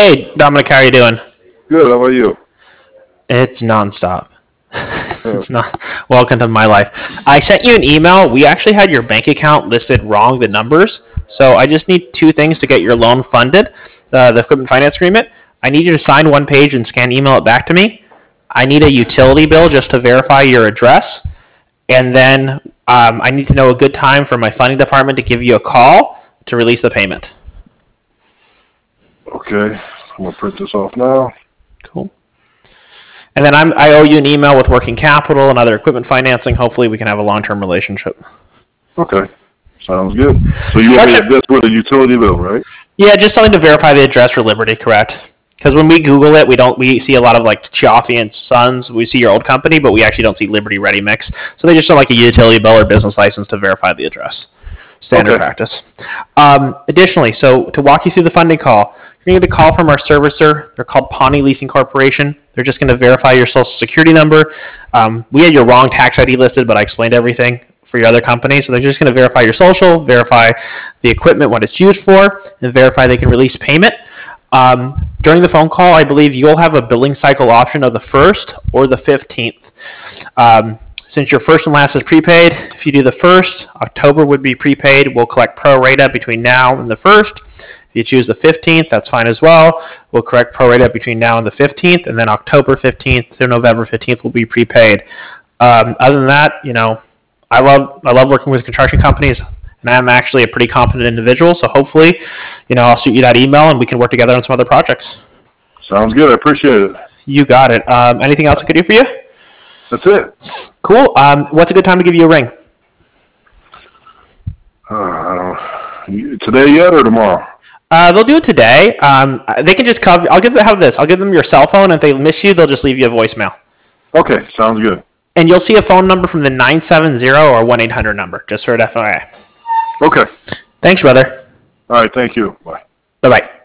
Hey, Dominic, how are you doing? Good. How about you? It's nonstop. Uh, It's not. Welcome to my life. I sent you an email. We actually had your bank account listed wrong, the numbers. So I just need two things to get your loan funded. The equipment finance agreement. I need you to sign one page and scan email it back to me. I need a utility bill just to verify your address, and then I need to know a good time for my funding department to give you a call to release the payment. okay. I'm gonna print this off now. Cool. And then I owe you an email with working capital and other equipment financing. Hopefully, we can have a long-term relationship. Okay. Sounds good. So you want me to Question. this with a utility bill, right? Yeah, just something to verify the address for Liberty, correct? Because when we Google it, we see a lot of like Chiaffi and Sons. We see your old company, but we actually don't see Liberty Ready Mix. So they just show like a utility bill or business license to verify the address. Standard Okay. practice. Additionally, so to walk you through the funding call, you're going to get a call from our servicer. They're called Pawnee Leasing Corporation. They're just going to verify your social security number. We had your wrong tax ID listed, but I explained everything for your other company. So they're just going to verify your social, verify the equipment, what it's used for, and verify they can release payment. During the phone call, I believe you'll have a billing cycle option of the 1st or the 15th. Since your first and last is prepaid, if you do the 1st, October would be prepaid. We'll collect pro rata between now and the 1st. If you choose the 15th, that's fine as well. We'll correct pro rata between now and the 15th, and then October 15th through November 15th will be prepaid. Other than that, I love working with construction companies, and I'm actually a pretty competent individual. So hopefully, I'll shoot you that email, and we can work together on some other projects. Sounds good. I appreciate it. You got it. Anything else I could do for you? That's it. Cool. What's a good time to give you a ring? Today yet or tomorrow? They'll do it today. They can just cover. I'll give them your cell phone. If they miss you, they'll just leave you a voicemail. Okay. Sounds good. And you'll see a phone number from the 970 or 1-800 number, just for an FYI. Okay. Thanks, brother. All right. Thank you. Bye. Bye bye.